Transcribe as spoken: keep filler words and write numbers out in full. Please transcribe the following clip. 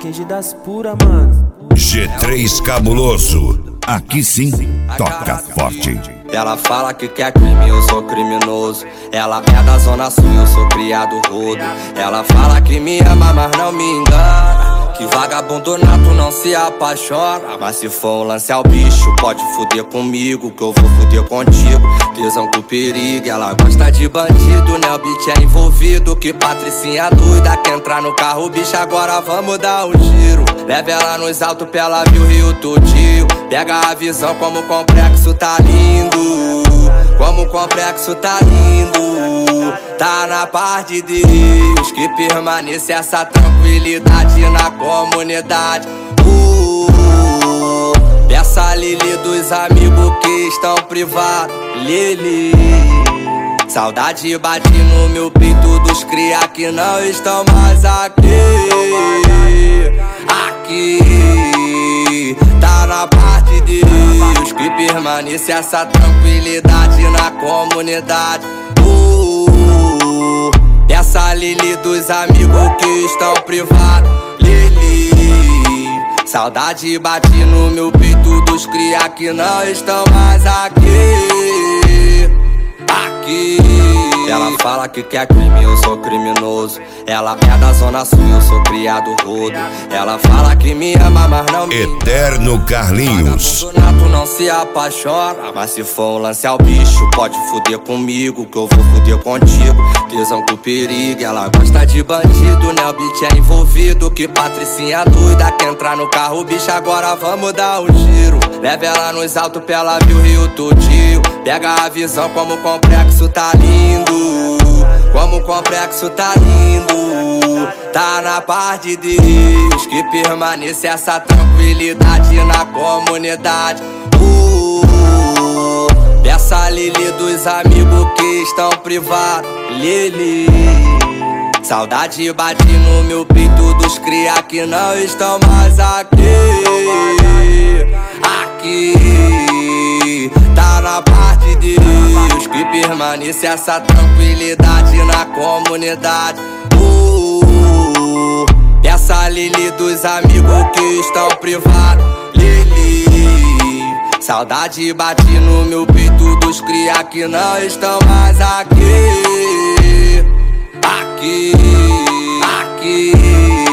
Skinge das pura, mano. G três Cabuloso, aqui sim, toca forte. Ela fala que quer crime, eu sou criminoso. Ela é da zona sul, eu sou criado rodo. Ela fala que me ama, mas não me engana. Que vagabundo nato não se apaixona. Mas se for um lance ao bicho, pode fuder comigo, que eu vou fuder contigo. Tesão com perigo, ela gosta de bandido, né? O beat é envolvido. Que patricinha doida, quer entrar no carro, bicho, agora vamos dar um giro. Leva ela nos altos pra ela ver o Rio tudinho. Pega a visão como o complexo tá lindo. Como o complexo tá lindo. Tá na parte de Deus que permanece essa tranquilidade na comunidade. uh, Peça a Lili dos amigos que estão privados. Lili, saudade bate no meu peito dos cria que não estão mais aqui. Aqui tá na parte de Deus que permanece essa tranquilidade na comunidade. uh, Peça a Lili dos amigos que estão privados. Lili, saudade bate no meu peito dos cria que não estão mais aqui. Aqui ela fala que quer crime, eu sou criminoso. Ela é da zona sul, eu sou criado rodo. Ela fala que me ama, mas não me Eterno Carlinhos. Nato não se apaixona. Mas se for um lance ao bicho, pode fuder comigo, que eu vou fuder contigo. Tesão com perigo, ela gosta de bandido, né? O beat é envolvido. Que patricinha doida, quer entrar no carro, bicho, agora vamos dar um giro. Leva ela nos altos pra ela ver o Rio tudinho. Pega a visão como o complexo tá lindo. Como o complexo tá lindo. Tá na parte de Deus que permanece essa tranquilidade na comunidade. uh, Peça a Lili dos amigos que estão privados. Lili, saudade bate no meu peito dos cria que não estão mais aqui. Aqui tá na parte de Deus que permanece essa tranquilidade na comunidade. uh, Peça a Lili dos amigos que estão privados. Lili, saudade bate no meu peito dos cria que não estão mais aqui. Aqui, aqui